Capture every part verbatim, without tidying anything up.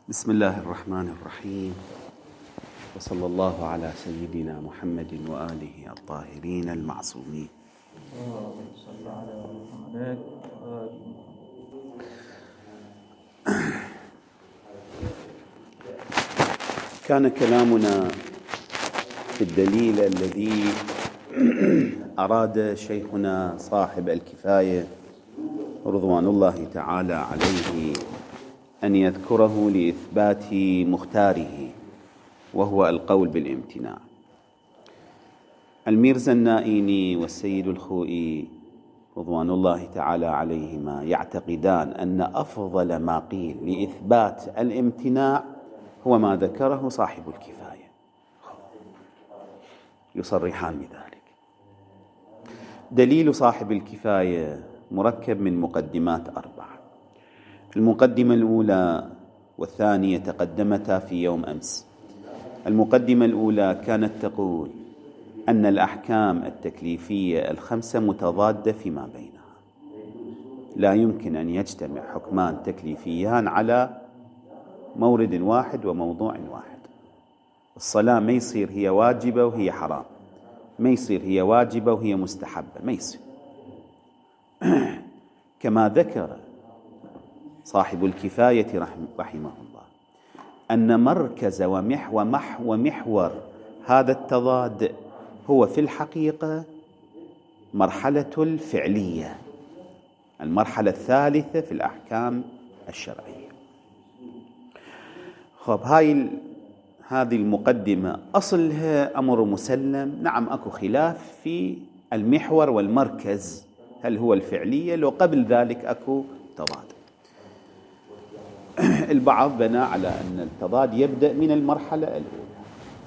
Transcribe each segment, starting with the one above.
بسم الله الرحمن الرحيم، وصلى الله على سيدنا محمد وآله الطاهرين المعصومين. كان كلامنا في الدليل الذي أراد شيخنا صاحب الكفاية رضوان الله تعالى عليه أن يذكره لإثبات مختاره، وهو القول بالامتناع. الميرزا النائيني والسيد الخوئي رضوان الله تعالى عليهما يعتقدان أن أفضل ما قيل لإثبات الامتناع هو ما ذكره صاحب الكفاية، يصرحان بذلك. دليل صاحب الكفاية مركب من مقدمات أربعة. المقدمة الأولى والثانية تقدمتا في يوم أمس. المقدمة الأولى كانت تقول أن الأحكام التكليفية الخمسة متضادة فيما بينها، لا يمكن أن يجتمع حكمان تكليفيان على مورد واحد وموضوع واحد. الصلاة ما يصير هي واجبة وهي حرام، ما يصير هي واجبة وهي مستحبة، ما يصير. كما ذكر صاحب الكفاية رحمه الله أن مركز ومحور ومحور هذا التضاد هو في الحقيقة مرحلة الفعلية، المرحلة الثالثة في الأحكام الشرعية. خب هاي هذه المقدمة أصلها أمر مسلم، نعم أكو خلاف في المحور والمركز، هل هو الفعلية لو قبل ذلك أكو تضاد. البعض بنى على أن التضاد يبدأ من المرحلة الأولى.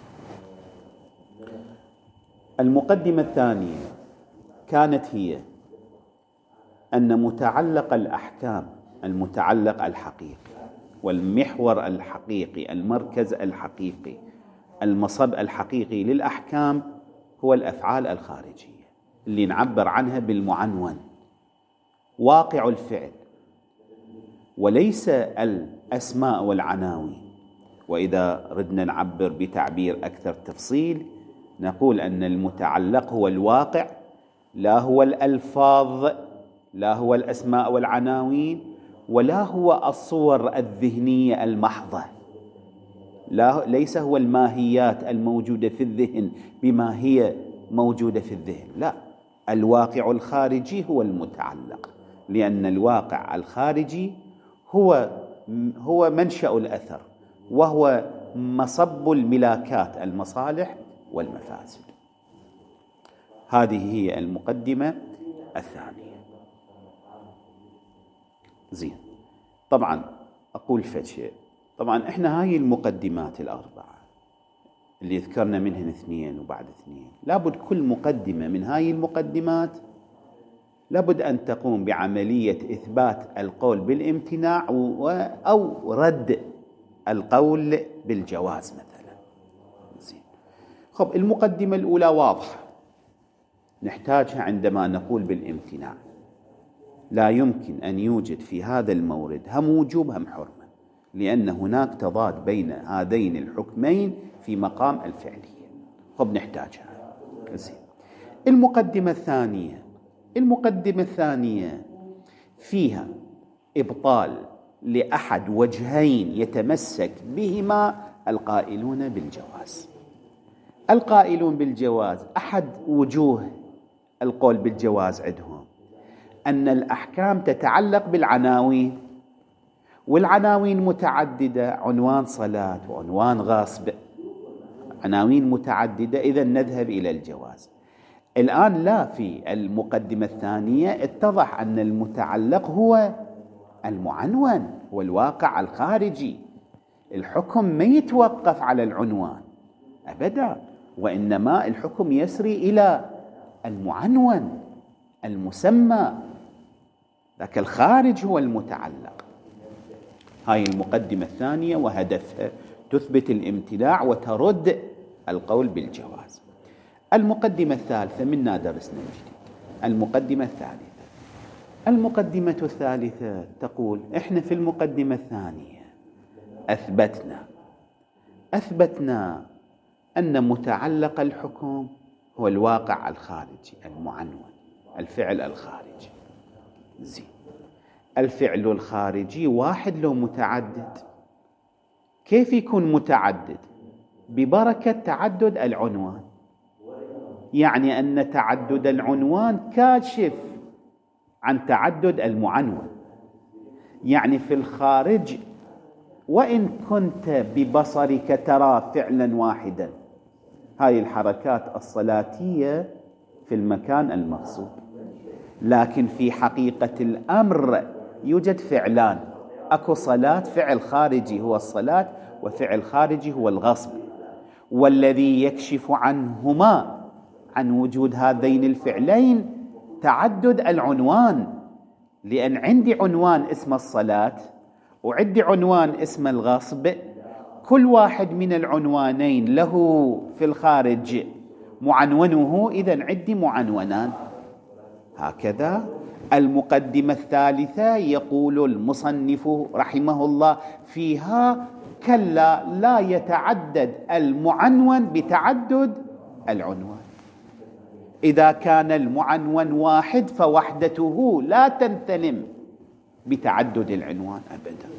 المقدمة الثانية كانت هي أن متعلق الأحكام، المتعلق الحقيقي والمحور الحقيقي، المركز الحقيقي، المصب الحقيقي للأحكام هو الأفعال الخارجية اللي نعبر عنها بالمعنون، واقع الفعل، وليس الأسماء والعناوين. وإذا ردنا نعبر بتعبير أكثر تفصيل نقول أن المتعلق هو الواقع، لا هو الألفاظ، لا هو الأسماء والعناوين، ولا هو الصور الذهنية المحضة، لا ليس هو الماهيات الموجودة في الذهن بما هي موجودة في الذهن، لا، الواقع الخارجي هو المتعلق، لأن الواقع الخارجي هو هو منشأ الأثر، وهو مصب الملاكات، المصالح والمفاسد. هذه هي المقدمة الثانية. زين، طبعا أقول فشيء، طبعا إحنا هاي المقدمات الأربعة اللي ذكرنا منهن اثنين وبعد اثنين، لابد كل مقدمة من هاي المقدمات لابد أن تقوم بعملية إثبات القول بالامتناع أو رد القول بالجواز مثلا. زين، خب المقدمة الأولى واضحة نحتاجها عندما نقول بالامتناع. لا يمكن أن يوجد في هذا المورد هم وجوب هم حرمة، لأن هناك تضاد بين هذين الحكمين في مقام الفعلية. خب نحتاجها. زين، المقدمة الثانية المقدمة الثانية فيها إبطال لأحد وجهين يتمسك بهما القائلون بالجواز. القائلون بالجواز أحد وجوه القول بالجواز عندهم أن الأحكام تتعلق بالعناوين، والعناوين متعددة، عنوان صلاة وعنوان غاصب، عناوين متعددة، إذن نذهب إلى الجواز. الآن لا، في المقدمة الثانية اتضح أن المتعلق هو المعنون والواقع الخارجي. الحكم ما يتوقف على العنوان أبدا، وإنما الحكم يسري إلى المعنون المسمى، لكن الخارج هو المتعلق. هاي المقدمة الثانية وهدفها تثبت الامتناع وترد القول بالجواز. المقدمة الثالثة منا درسنا الجديد. المقدمة الثالثة المقدمة الثالثة تقول إحنا في المقدمة الثانية أثبتنا أثبتنا أن متعلق الحكم هو الواقع الخارجي المعنون، الفعل الخارجي. زين، الفعل الخارجي واحد لو متعدد؟ كيف يكون متعدد؟ ببركة تعدد العنوان، يعني أن تعدد العنوان كاشف عن تعدد المعنون. يعني في الخارج وإن كنت ببصرك ترى فعلا واحدا، هاي الحركات الصلاتية في المكان المقصود، لكن في حقيقة الأمر يوجد فعلان، أكو صلاة، فعل خارجي هو الصلاة، وفعل خارجي هو الغصب، والذي يكشف عنهما عن وجود هذين الفعلين تعدد العنوان. لأن عندي عنوان اسم الصلاة وعندي عنوان اسم الغصب، كل واحد من العنوانين له في الخارج معنونه، إذن عندي معنونان. هكذا المقدمة الثالثة يقول المصنف رحمه الله فيها: كلا لا يتعدد المعنون بتعدد العنوان. إذا كان المعنون واحد فوحدته لا تنثنم بتعدد العنوان أبدا.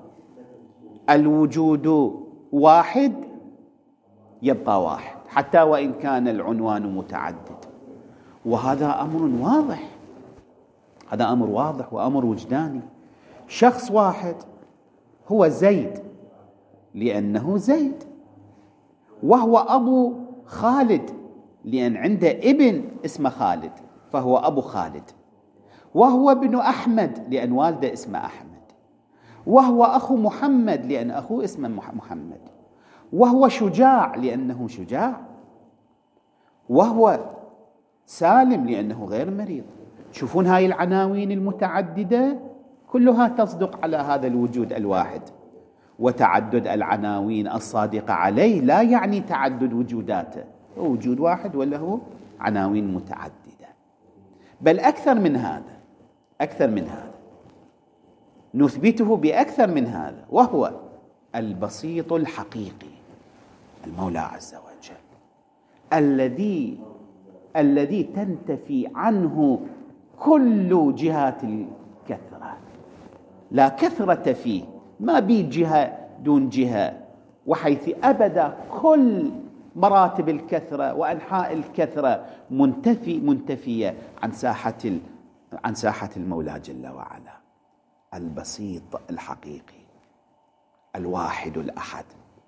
الوجود واحد يبقى واحد حتى وإن كان العنوان متعدد، وهذا أمر واضح، هذا أمر واضح وأمر وجداني. شخص واحد هو زيد لأنه زيد، وهو أبو خالد لأن عنده ابن اسمه خالد فهو أبو خالد، وهو ابن أحمد لأن والده اسمه أحمد، وهو أخو محمد لأن أخوه اسمه محمد، وهو شجاع لأنه شجاع، وهو سالم لأنه غير مريض. تشوفون هاي العناوين المتعددة كلها تصدق على هذا الوجود الواحد. وتعدد العناوين الصادقة عليه لا يعني تعدد وجوداته، هو وجود واحد ولا هو عناوين متعددة، بل أكثر من هذا، أكثر من هذا نثبته بأكثر من هذا، وهو البسيط الحقيقي المولى عز وجل، الذي الذي تنتفي عنه كل جهات الكثرة، لا كثرة فيه، ما بي جهة دون جهة، وحيث أبدا كل مراتب الكثرة وأنحاء الكثرة منتفي منتفية عن ساحة عن ساحة المولى جل وعلا. البسيط الحقيقي الواحد الأحد،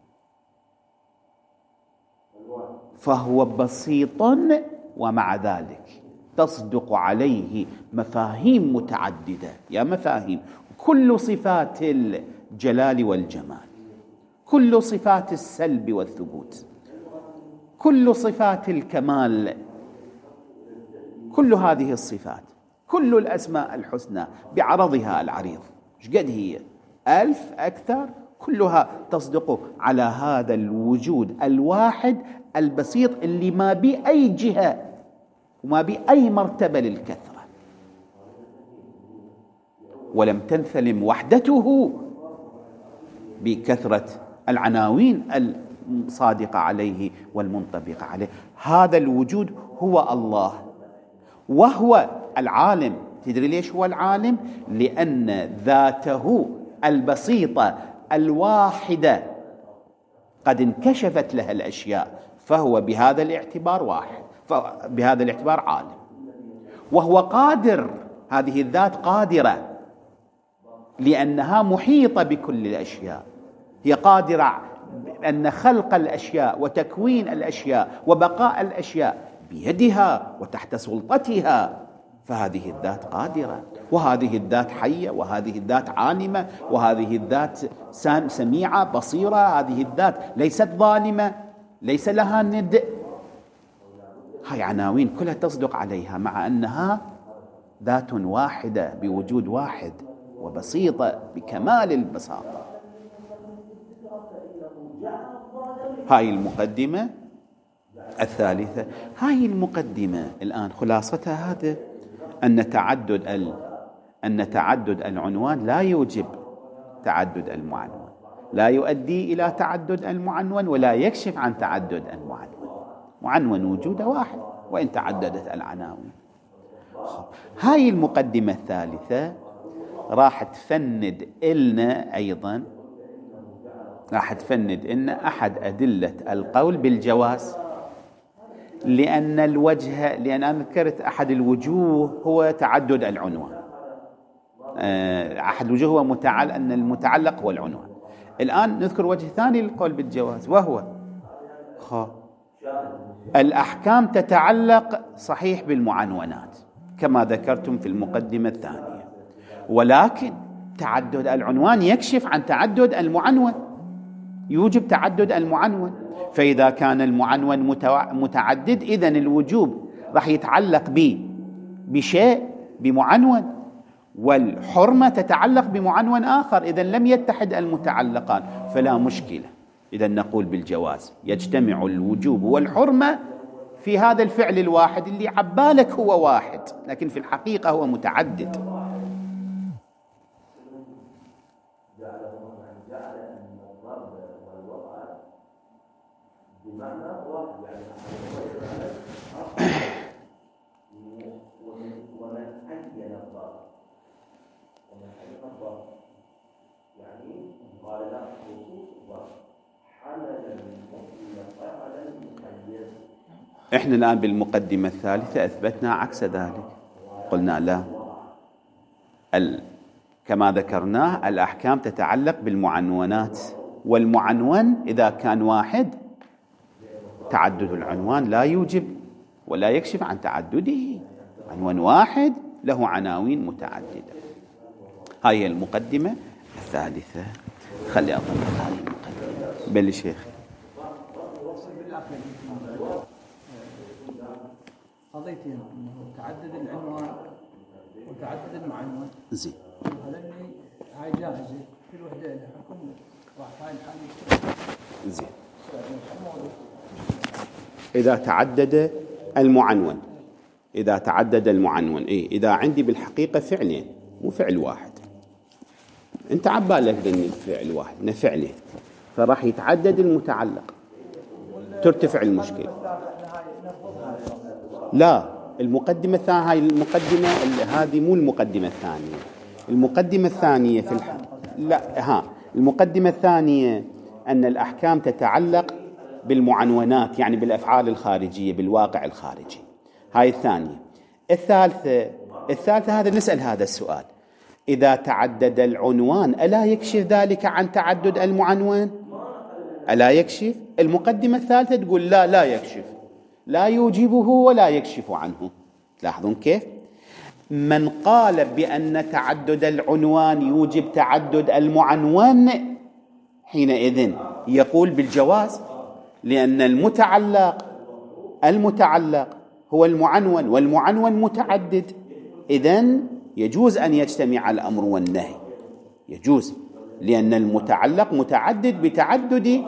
فهو بسيط ومع ذلك تصدق عليه مفاهيم متعددة، يا مفاهيم كل صفات الجلال والجمال، كل صفات السلب والثبوت، كل صفات الكمال، كل هذه الصفات، كل الأسماء الحسنى بعرضها العريض، ايش قد هي؟ ألف أكثر، كلها تصدق على هذا الوجود الواحد البسيط اللي ما بي أي جهة وما بي أي مرتبة للكثرة، ولم تنثلم وحدته بكثرة العناوين الصادقة عليه والمنطبقة عليه. هذا الوجود هو الله، وهو العالم. تدري ليش هو العالم؟ لأن ذاته البسيطة الواحدة قد انكشفت لها الأشياء، فهو بهذا الاعتبار واحد، بهذا الاعتبار عالم. وهو قادر، هذه الذات قادرة لأنها محيطة بكل الأشياء، هي قادرة أن خلق الأشياء وتكوين الأشياء وبقاء الأشياء بيدها وتحت سلطتها، فهذه الذات قادرة، وهذه الذات حية، وهذه الذات عالمة، وهذه الذات سميعة بصيرة، هذه الذات ليست ظالمة، ليس لها ند. هاي عناوين كلها تصدق عليها مع أنها ذات واحدة بوجود واحد وبسيطة بكمال البساطة. هاي المقدمة الثالثة. هاي المقدمة الآن خلاصتها هذا أن تعدد ال... أن تعدد العنوان لا يوجب تعدد المعنون، لا يؤدي إلى تعدد المعنون ولا يكشف عن تعدد المعنون. معنون وجوده واحد وإن تعددت العناوين. هاي المقدمة الثالثة راح تفند إلنا أيضا، راح تفند إن أحد أدلة القول بالجواز، لأن الوجه لأن أنا ذكرت أحد الوجوه هو تعدد العنوان. أحد الوجوه هو متعلق، أن المتعلق هو العنوان. الآن نذكر وجه ثاني للقول بالجواز، وهو الأحكام تتعلق صحيح بالمعنونات كما ذكرتم في المقدمة الثانية، ولكن تعدد العنوان يكشف عن تعدد المعنون، يوجب تعدد المعنون. فإذا كان المعنون متعدد إذن الوجوب راح يتعلق به بشيء بمعنون، والحرمة تتعلق بمعنون آخر، إذن لم يتحد المتعلقان فلا مشكلة. إذن نقول بالجواز يجتمع الوجوب والحرمة في هذا الفعل الواحد اللي عبالك هو واحد لكن في الحقيقة هو متعدد. احنا الآن بالمقدمة الثالثة أثبتنا عكس ذلك، قلنا لا، ال... كما ذكرناه الأحكام تتعلق بالمعنونات، والمعنون إذا كان واحد تعدد العنوان لا يوجب ولا يكشف عن تعدده، عنوان واحد له عناوين متعددة. هاي المقدمة الثالثة. خلي أظن هذه المقدمة. بل شيخ قضيتين انه تعدد العنوان وتعدد المعنون. زين. هذني هاي جاهزه كل وحده لها حكم واحد. هاي الحاله زين. اذا تعدد المعنون، اذا تعدد المعنون اي اذا عندي بالحقيقه فعلين مو فعل واحد، انت عبالك ذني الفعل واحد نه فعلين، فراح يتعدد المتعلق ترتفع المشكله. لا، المقدمة الثانية، هاي المقدمة هذه مو المقدمة الثانية. المقدمة الثانية في الح... لا ها المقدمة الثانية أن الأحكام تتعلق بالمعنونات، يعني بالأفعال الخارجية بالواقع الخارجي. هاي الثانية. الثالثة الثالثة هذا نسأل هذا السؤال: إذا تعدد العنوان ألا يكشف ذلك عن تعدد المعنون؟ ألا يكشف؟ المقدمة الثالثة تقول لا لا يكشف، لا يوجبه ولا يكشف عنه. لاحظون كيف؟ من قال بأن تعدد العنوان يوجب تعدد المعنون حينئذ يقول بالجواز، لأن المتعلق المتعلق هو المعنون والمعنون متعدد، إذن يجوز أن يجتمع الأمر والنهي، يجوز، لأن المتعلق متعدد بتعدد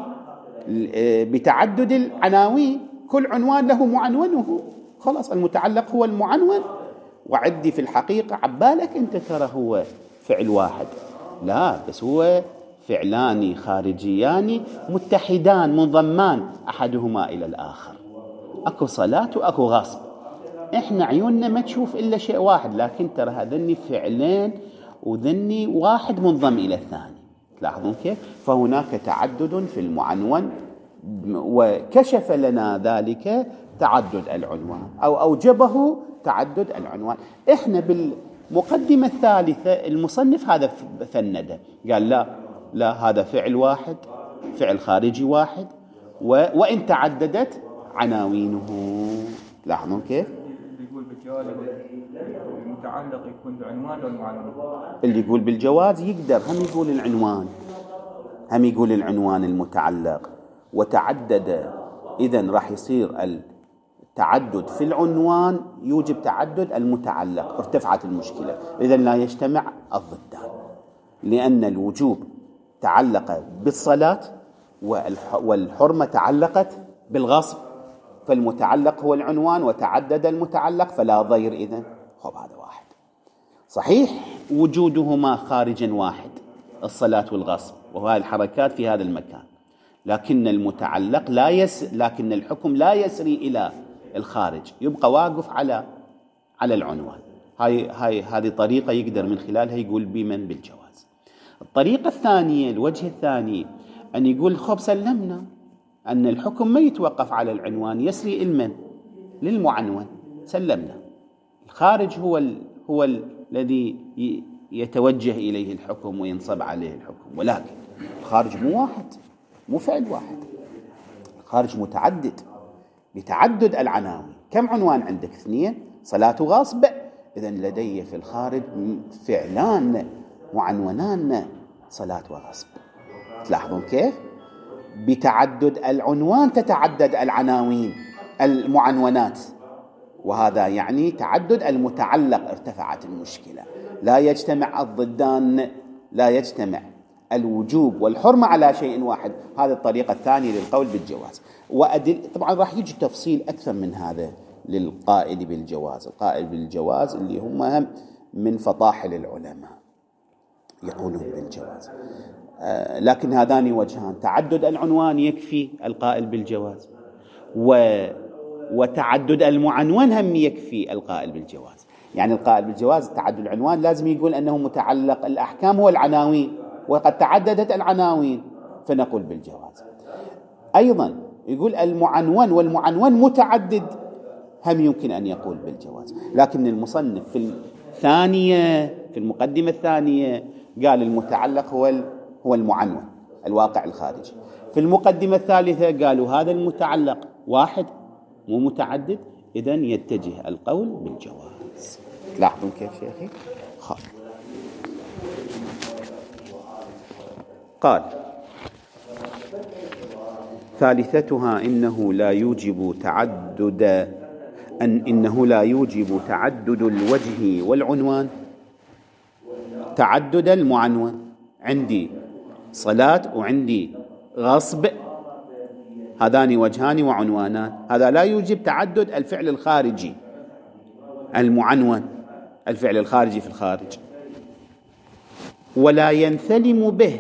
بتعدد العناوين، كل عنوان له معنونه، خلاص المتعلق هو المعنون. وعدي في الحقيقة عبالك أنت ترى هو فعل واحد، لا، بس هو فعلان خارجيان متحدان منضمان أحدهما إلى الآخر، أكو صلاة وأكو غصب. إحنا عيوننا ما تشوف إلا شيء واحد، لكن ترى هذني فعلين وذني واحد منضم إلى الثاني. تلاحظون كيف؟ فهناك تعدد في المعنون، وكشف لنا ذلك تعدد العنوان أو أوجبه تعدد العنوان. إحنا بالمقدمة الثالثة المصنف هذا فنده، قال لا لا، هذا فعل واحد، فعل خارجي واحد، وإن تعددت عناوينه. لاحظون كيف؟ اللي يقول بالجواز المتعلق يكون بعنوان والمعنون، اللي يقول بالجواز يقدر هم يقول العنوان، هم يقول العنوان المتعلق وتعدد، إذن راح يصير التعدد في العنوان يوجب تعدد المتعلق، ارتفعت المشكلة. إذن لا يجتمع الضدان، لأن الوجوب تعلق بالصلاة والحرمة تعلقت بالغصب، فالمتعلق هو العنوان وتعدد المتعلق فلا ضير. إذن خب هذا واحد صحيح وجودهما خارجا واحد، الصلاة والغصب، وهذه الحركات في هذا المكان، لكن المتعلق لا يس لكن الحكم لا يسري إلى الخارج، يبقى واقف على على العنوان. هاي هاي هذه طريقة يقدر من خلالها يقول بمن بالجواز. الطريقة الثانية، الوجه الثاني، أن يقول خب سلمنا أن الحكم ما يتوقف على العنوان، يسري المن للمعنون، سلمنا. الخارج هو ال... هو ال... الذي ي... يتوجه إليه الحكم وينصب عليه الحكم، ولكن الخارج مو واحد، مو فعل واحد، الخارج متعدد بتعدد العناوين. كم عنوان عندك؟ اثنين، صلاة وغصب. إذن لدي في الخارج فعلان معنونان، صلاة وغصب. تلاحظون كيف؟ بتعدد العنوان تتعدد العناوين المعنونات، وهذا يعني تعدد المتعلق. ارتفعت المشكلة، لا يجتمع الضدان، لا يجتمع الوجوب والحرمة على شيء واحد. هذه الطريقة الثانية للقول بالجواز. وأدل طبعا راح يجي تفصيل أكثر من هذا للقائل بالجواز. القائل بالجواز اللي هم من فطاحل العلماء يقولون بالجواز، آه لكن هذان وجهان: تعدد العنوان يكفي القائل بالجواز، و وتعدد المعنون هم يكفي القائل بالجواز. يعني القائل بالجواز تعدد العنوان لازم يقول أنه متعلق الأحكام هو العناوين، وقد تعددت العناوين فنقول بالجواز. أيضا يقول المعنون والمعنون متعدد، هم يمكن أن يقول بالجواز. لكن المصنف في الثانية، في المقدمة الثانية، قال المتعلق هو هو المعنون الواقع الخارجي. في المقدمة الثالثة قالوا هذا المتعلق واحد مو متعدد، إذن يتجه القول بالجواز. تلاحظون كيف شيخي؟ خالد قال: ثالثتها إنه لا يوجب تعدد أن إنه لا يوجب تعدد الوجه والعنوان. تعدد المعنون، عندي صلاة وعندي غصب، هذان وجهان وعنوانان، هذا لا يوجب تعدد الفعل الخارجي المعنون، الفعل الخارجي في الخارج. ولا ينثلم به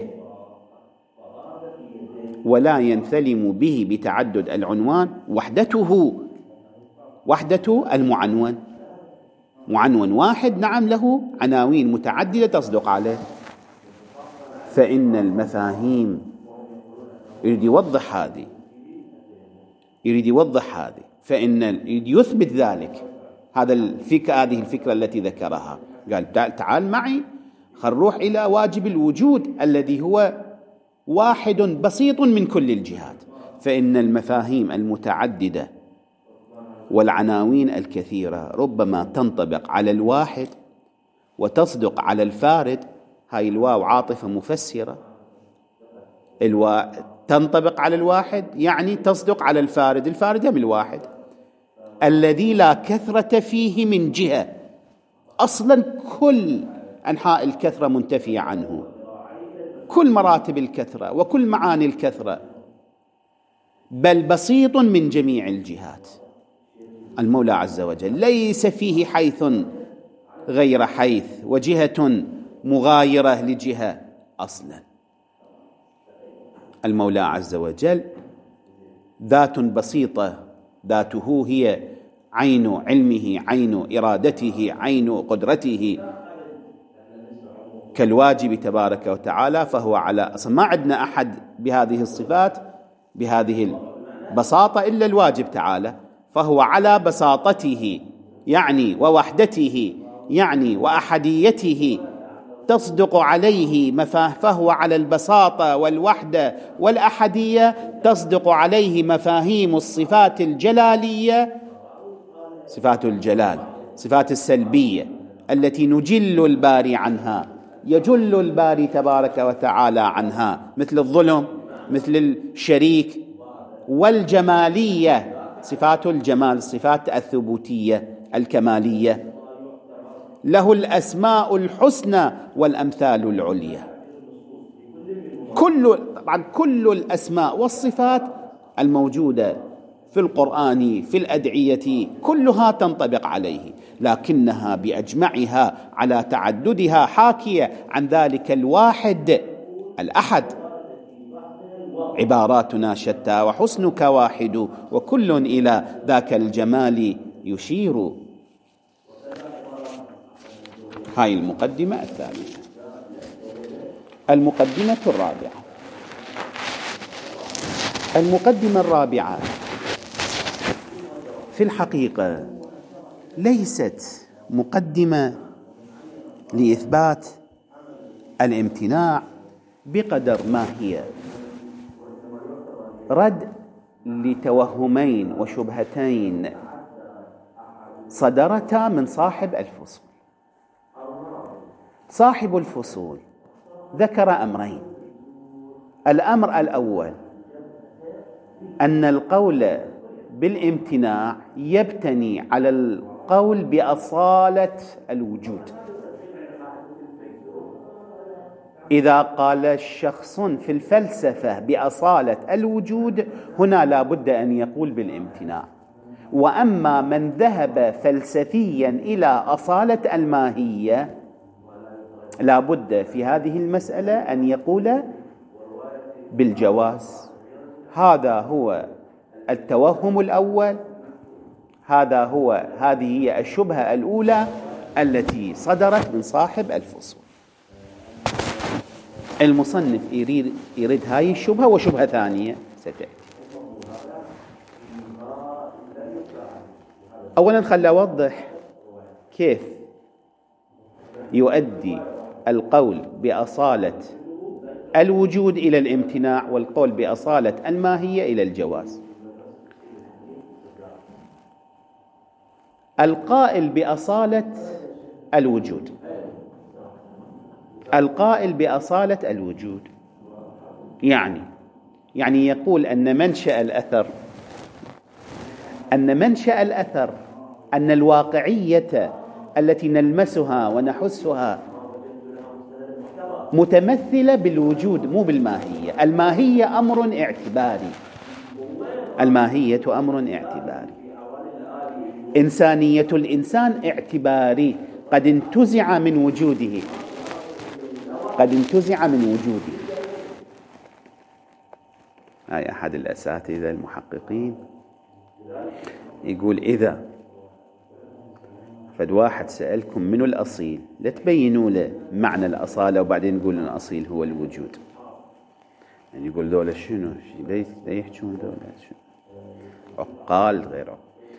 ولا ينثلم به بتعدد العنوان وحدته، وحدة المعنون. معنون واحد نعم له عناوين متعددة تصدق عليه، فإن المفاهيم يريد يوضح هذه يريد يوضح هذه فإن يريد يثبت ذلك. هذا الفكرة، هذه الفكرة التي ذكرها، قال تعال معي خل نروح إلى واجب الوجود الذي هو واحد بسيط من كل الجهات. فإن المفاهيم المتعددة والعناوين الكثيرة ربما تنطبق على الواحد وتصدق على الفارد. هاي الواو عاطفة مفسرة، الوا... تنطبق على الواحد يعني تصدق على الفارد، الفارد هم الواحد الذي لا كثرة فيه من جهة، أصلا كل أنحاء الكثرة منتفية عنه، كل مراتب الكثرة وكل معاني الكثرة، بل بسيط من جميع الجهات. المولى عز وجل ليس فيه حيث غير حيث وجهة مغايرة لجهة أصلا. المولى عز وجل ذات بسيطة، ذاته هي عين علمه، عين إرادته، عين قدرته، كالواجب تبارك وتعالى. فهو على أصلا ما عندنا أحد بهذه الصفات بهذه البساطة إلا الواجب تعالى، فهو على بساطته يعني ووحدته يعني وأحديته تصدق عليه مفاه، فهو على البساطة والوحدة والأحدية تصدق عليه مفاهيم الصفات الجلالية، صفات الجلال، صفات السلبية التي نجل الباري عنها، يجل الباري تبارك وتعالى عنها، مثل الظلم، مثل الشريك، والجمالية، صفات الجمال، الصفات الثبوتية الكمالية. له الأسماء الحسنى والأمثال العليا. كل طبعا كل الأسماء والصفات الموجودة في القرآن في الأدعية كلها تنطبق عليه، لكنها بأجمعها على تعددها حاكية عن ذلك الواحد الأحد عباراتنا شتى وحسنك واحد وكل إلى ذاك الجمال يشير. هاي المقدمة الثالثة. المقدمة الرابعة. المقدمة الرابعة في الحقيقة ليست مقدمة لإثبات الامتناع بقدر ما هي رد لتوهمين وشبهتين صدرتا من صاحب الفصول. صاحب الفصول ذكر أمرين. الأمر الأول أن القول بالامتناع يبتني على القول بأصالة الوجود. إذا قال شخص في الفلسفة بأصالة الوجود هنا لا بد أن يقول بالامتناع. وأما من ذهب فلسفيا إلى أصالة الماهية لا بد في هذه المسألة أن يقول بالجواز. هذا هو التوهم الأول. هذا هو هذه هي الشبهة الأولى التي صدرت من صاحب الفصول. المصنف يريد, يريد هاي الشبهة وشبهة ثانية ستأتي. أولا خلنا أوضح كيف يؤدي القول بأصالة الوجود إلى الامتناع والقول بأصالة الماهية إلى الجواز. القائل بأصالة الوجود القائل بأصالة الوجود يعني يعني يقول أن منشأ الأثر أن منشأ الأثر أن الواقعية التي نلمسها ونحسها متمثلة بالوجود مو بالماهية. الماهية أمر اعتباري. الماهية أمر اعتباري. إنسانية الإنسان اعتباري قد انتزع من وجوده قد انتزع من وجوده. هاي أحد الأساتذة المحققين يقول إذا فد واحد سألكم منو الأصيل لا تبينوا له معنى الأصالة وبعدين يقول أن الأصيل هو الوجود. يعني يقول ذولا شنو ليه يحجون ذولا شنو عقال غيره.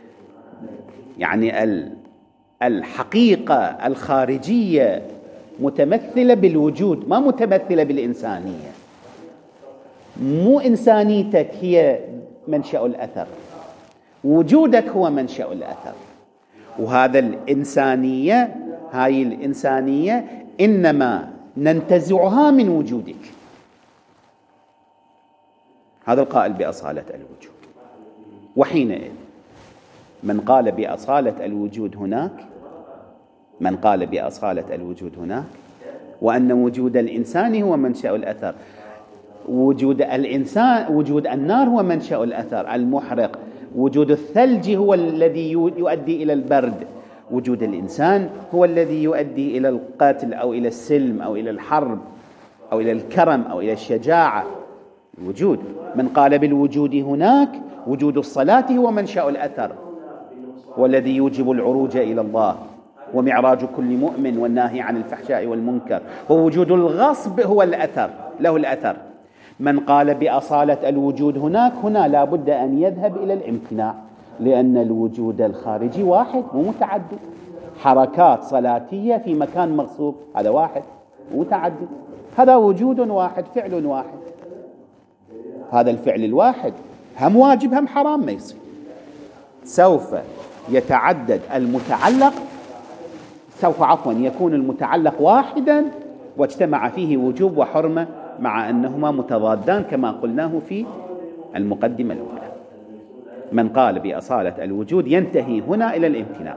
يعني الحقيقة الخارجية متمثلة بالوجود ما متمثلة بالإنسانية. مو إنسانيتك هي منشأ الأثر، وجودك هو منشأ الأثر. وهذا الإنسانية هاي الإنسانية إنما ننتزعها من وجودك. هذا القائل بأصالة الوجود. وحينئذ من قال بأصالة الوجود هناك من قال بأصالة الوجود هناك وأن وجود الإنسان هو منشأ الأثر، وجود الإنسان وجود النار هو منشأ الأثر المحرق، وجود الثلج هو الذي يؤدي إلى البرد، وجود الإنسان هو الذي يؤدي إلى القتل أو إلى السلم أو إلى الحرب أو إلى الكرم أو إلى الشجاعة. الوجود. من قال بالوجود هناك وجود الصلاة هو منشأ الأثر والذي يوجب العروج إلى الله ومعراج كل مؤمن والناهي عن الفحشاء والمنكر، ووجود الغصب هو الأثر له الأثر. من قال بأصالة الوجود هناك هنا لا بد أن يذهب إلى الامتناع، لأن الوجود الخارجي واحد مو متعدد. حركات صلاتية في مكان مغصوب هذا واحد مو متعدد، هذا وجود واحد فعل واحد. هذا الفعل الواحد هم واجب هم حرام ما يصير. سوف يتعدد المتعلق سوف عفوا يكون المتعلق واحدا واجتمع فيه وجوب وحرمة مع أنهما متضادان كما قلناه في المقدمة الأولى. من قال بأصالة الوجود ينتهي هنا إلى الامتناع.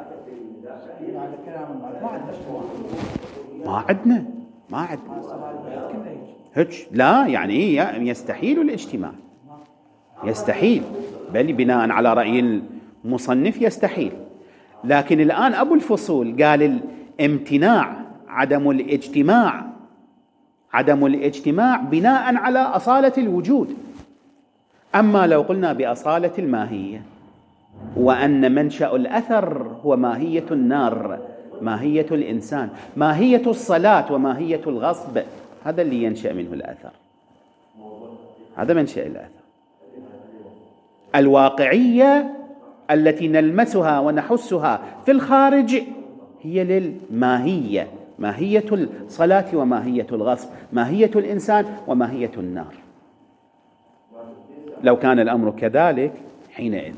ما عندنا ما عندنا هيك لا يعني يستحيل الاجتماع، يستحيل، بل بناء على رأي المصنف يستحيل. لكن الآن أبو الفصول قال الامتناع عدم الاجتماع عدم الاجتماع بناء على أصالة الوجود. أما لو قلنا بأصالة الماهية وأن منشأ الأثر هو ماهية النار، ماهية الإنسان، ماهية الصلاة وماهية الغصب، هذا اللي ينشأ منه الأثر، هذا منشأ الأثر. الواقعية التي نلمسها ونحسها في الخارج هي للماهية، ماهية الصلاة وماهية الغصب، ماهية الإنسان وماهية النار. لو كان الأمر كذلك حينئذ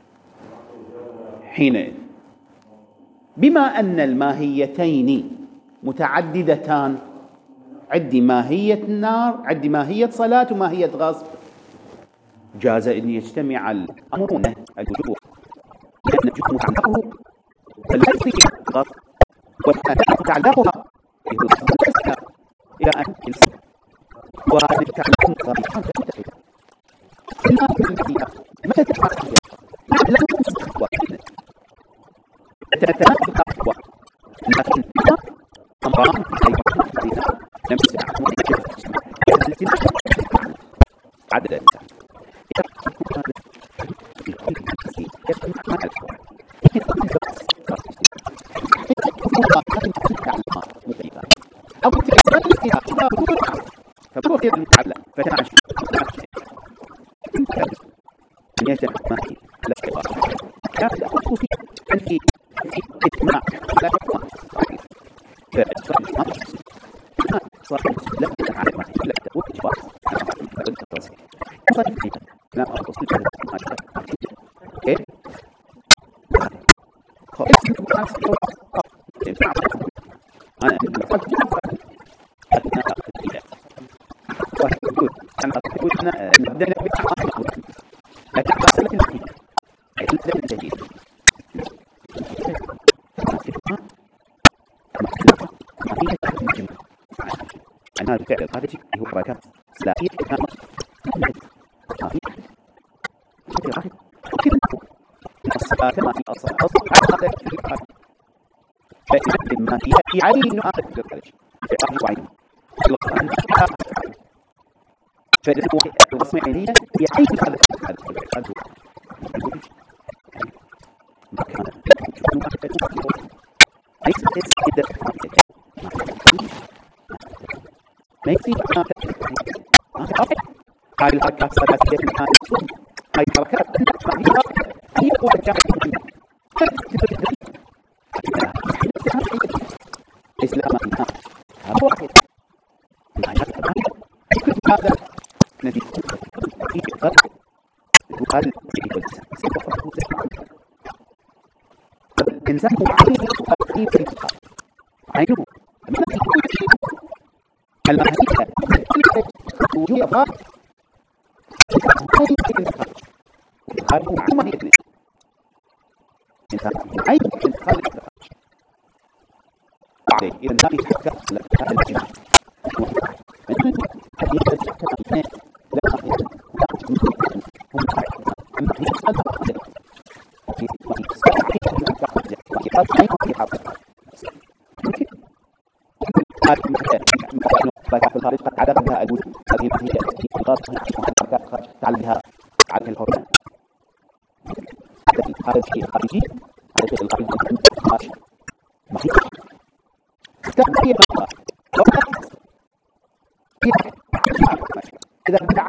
حينئذ بما أن الماهيتين متعددتان، عندي ماهية النار، عندي ماهية صلاة وماهية غصب، جاز أن يجتمع الأمر الوجوب، لأن الوجوب متعلقه فالغصب غصب وتعلقها إلى أن ينسب وهذا تعلقه غصب. متى تتحقق لا تستقوى تتناسب الأقوى، لكن أمران لم يستعمل عدد الإنسان أو تستطيع فبروح المتعلق فتعش أن يجب معي لا كان أقول في أنفي في إجماع لا يقوى فأجفاء ما صار لا تعلم لا تقول إجبار لا أقصد إيه أنا أنا أقول أنا نبدأ بالعقل لكن مسألة الجديدة مسألة الجديدة عن هذا الفعل الخارجي هو حركات سلائية كاملة الصلاة كما في الأصل أصل هذا الفعل فإما في عين هذا الفعل في عين فالرسم عينية هي عين هذا الفعل هاي الحركات السلاسية هاي الحركات هي وجهة الإسلام هذا واحد هذا نتيجة في فرق وقال الإنسان هو عين في الفقر عينه المعنية وجود أفراد عين في الفقر هذا هو معنية الإنسان عين في الفقر بعدين إذا الإنسان يتحكم لهذا الجماع في الخارج قد عدمها الوجود، هذه هي الغاصة حركات الخارج تعلمها على الحرمة. هذا الشيء الخارجي، هذا الشيء الخارجي الخارجي محيط تبقي بقى إذا بدأ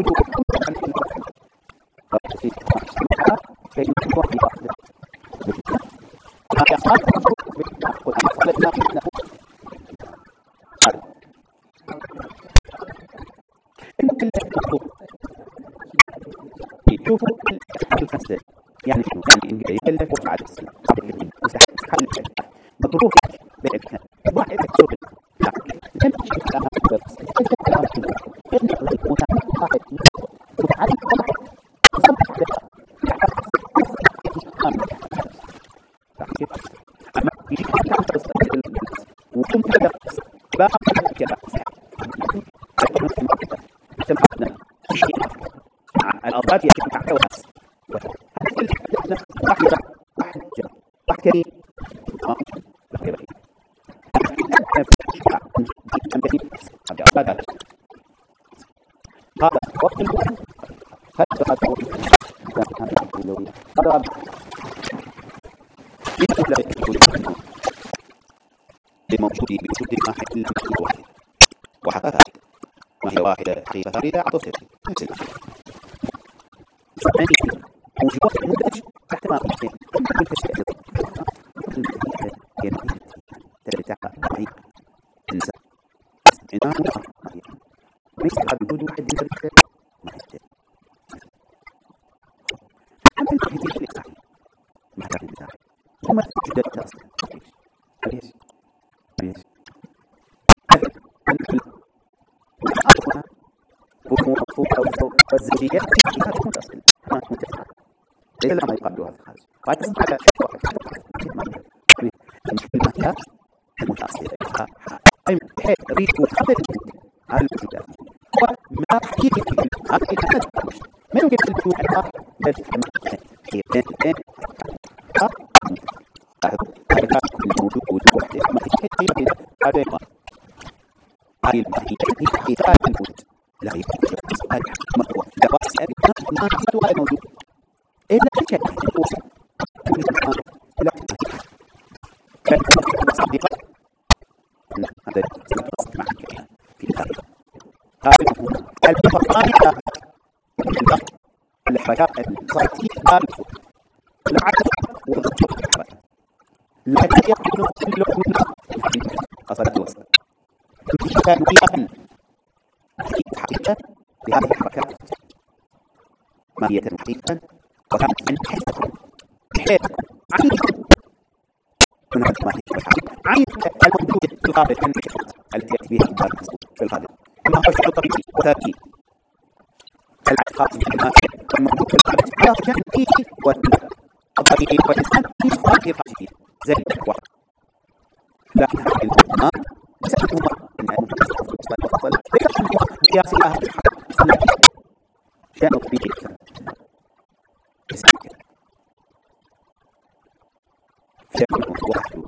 شوفوا الفصل يعني شنو يعني يكلف وبعد السنة مستحيل مطروح بالإمكان واحد يكسر لكن تشوف لها بس الكلام كله متعلق واحد متعلق واحد أما يجي كلام تستقبل وكم كذا بقى كذا سمعنا الأضرار يتبع وراس واحد واحد واحد كريم هذا وقت الوقت الموجود بوجود واحد إلا واحد وحقها ما هي واحدة حقيقة ثالثة عطف موجود واحد منتج تحت ما فيه إنسان إنسان ليس هذا وجود واحد منتج ما يستطيع أما الوحيد في الإحصاء ما كان المثال ثم تجد التأصيل ليش ليش هذا الأصل ومفروض أو فوق والزوجية لا تكون تأصيل ما تكون تأصيل ليس لما يقابل هذا الخارج قد تسمع على المثال المتأصيل بحيث ريد وخطر هذا الوجودات وما كيف هذا الحدث ما يمكن أن تكون حتى بل هذا الموجود وجود وحده ما في شيء كذا هذا يقال هاي المحيط هي هذا الوجود لا يمكن هذا ما هو جواز ما هو هذا الموجود إلا شيء لا صديقة هذا مع في الآخر هذا الفرقان الحركات الصوتية لا لا يكون كل من أصلت الوسط كان فيها حقيقة بهذه الحركات ماهية حقيقة وكان من حيث بحيث عين من هذا ما هي عين الموجودة في الغالب التي يأتي بها الدار في الغالب كما هو الشيء الطبيعي وثابت العقاد في الماء والموجود في الخارج على رجاء فيه والطبيعي والإنسان فيه ظاهر فيه زي واحد لكن هذه الماء بسببهما من المفصل ليس هو قياس الله الحق شأن طبيعي فيكون واحد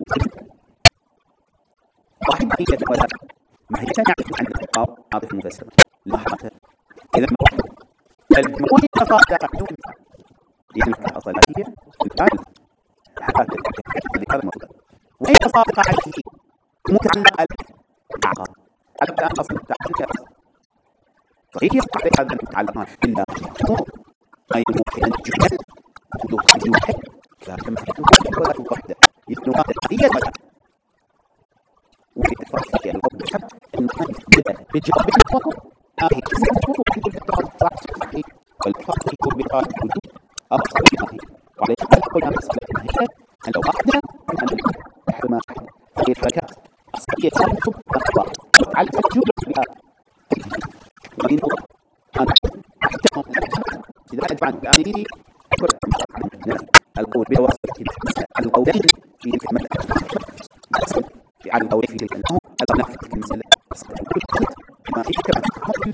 واحد حقيقة ولا ما هي تعرف عن الألقاب عاطفة مفسرة لا حتى إذا ما الموجود تصادق بدون يعني الأصلاتية الآن حتى ذكر الموضوع وإن تصادق عليه متعلق العقاب هذا الآن أصل التعليق صحيح يقع هذا المتعلقان إلا أي ممكن أن تجهل وضوح الواحد لكن ما تكون ولا واحدة يبنوا هذا القضية ولا وفي الفرق يعني الأرض الحب المكان بالجواب بالفضل هذه الفضل في الفضل صحيح والفضل يكون بقاء الوجود أفضل به وعلى الأقل كل هذا السبب هي أن لو أحدى أن أحد ما هي الفركات أصلية تنتج أخبار على الوجود بها ومن هو أنا أحتهم إذا أدفع عنه الآن القول بواسطة القولين في تلك المسألة على القولين في تلك المسألة أدرنا في تلك المسألة ما في كما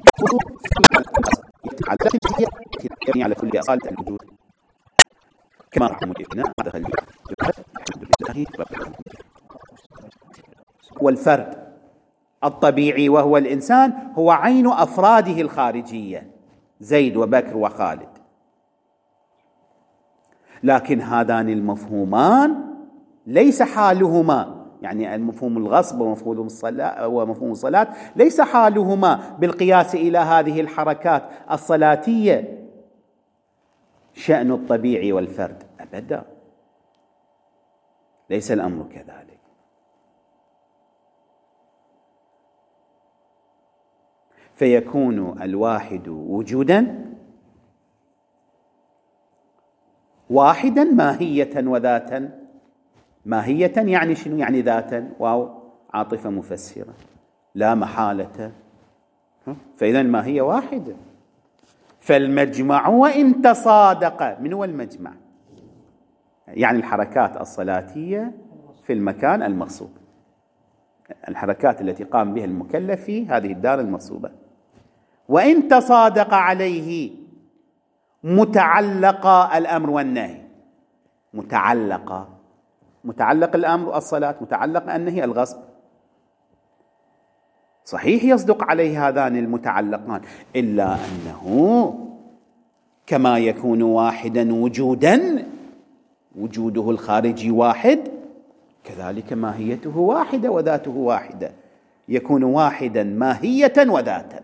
على ذلك يعني على كل أصالة الوجود كما رحمه الإبناء هذا خليل والفرد الطبيعي وهو الإنسان هو عين أفراده الخارجية زيد وبكر وخالد لكن هذان المفهومان ليس حالهما يعني المفهوم الغصب ومفهوم الصلاة ومفهوم الصلاة ليس حالهما بالقياس إلى هذه الحركات الصلاتية شأن الطبيعي والفرد أبدا ليس الأمر كذلك فيكون الواحد وجودا واحدا ماهية وذاتا ماهية يعني شنو يعني ذاتا واو عاطفة مفسرة لا محالة فإذا الماهية واحدة فالمجمع وإن تصادق من هو المجمع يعني الحركات الصلاتية في المكان المغصوب الحركات التي قام بها المكلف في هذه الدار المغصوبة وإن تصادق عليه متعلق الأمر والنهي متعلق متعلق الأمر الصلاة متعلق النهي الغصب صحيح يصدق عليه هذان المتعلقان إلا أنه كما يكون واحدا وجودا وجوده الخارجي واحد، كذلك ماهيته واحدة وذاته واحدة، يكون واحدا ماهية وذاتا،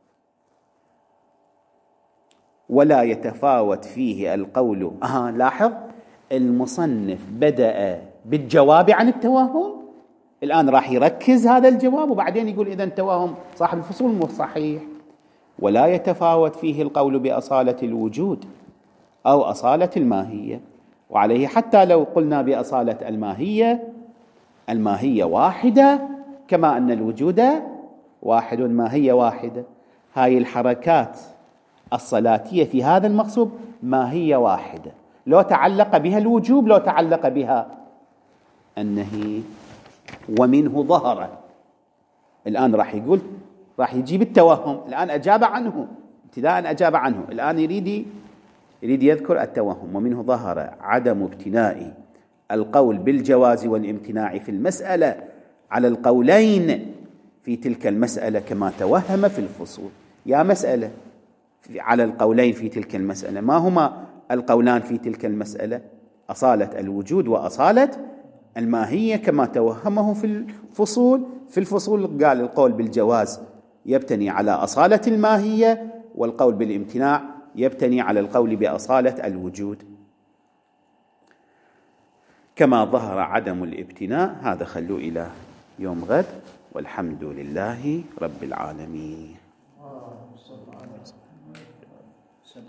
ولا يتفاوت فيه القول. آه لاحظ المصنف بدأ بالجواب عن التوهم، الآن راح يركز هذا الجواب وبعدين يقول إذن توهم صاحب الفصول مو صحيح. ولا يتفاوت فيه القول بأصالة الوجود أو أصالة الماهية، وعليه حتى لو قلنا بأصالة الماهية، الماهية واحدة كما أن الوجود واحد، ماهية واحدة. هاي الحركات الصلاتية في هذا المقصود ماهية واحدة، لو تعلق بها الوجوب لو تعلق بها النهي. ومنه ظهر، الآن راح يقول راح يجيب التوهم، الآن أجاب عنه ابتداء أجاب عنه، الآن يريد يريد يذكر التوهم. ومنه ظهر عدم ابتناء القول بالجواز والامتناع في المسألة على القولين في تلك المسألة كما توهم في الفصول. يا مسألة على القولين في تلك المسألة، ما هما القولان في تلك المسألة؟ أصالة الوجود وأصالة الماهية كما توهمه في الفصول. في الفصول قال القول بالجواز يبتني على أصالة الماهية، والقول بالامتناع يبتني على القول بأصالة الوجود. كما ظهر عدم الابتناء. هذا خلوه إلى يوم غد، والحمد لله رب العالمين.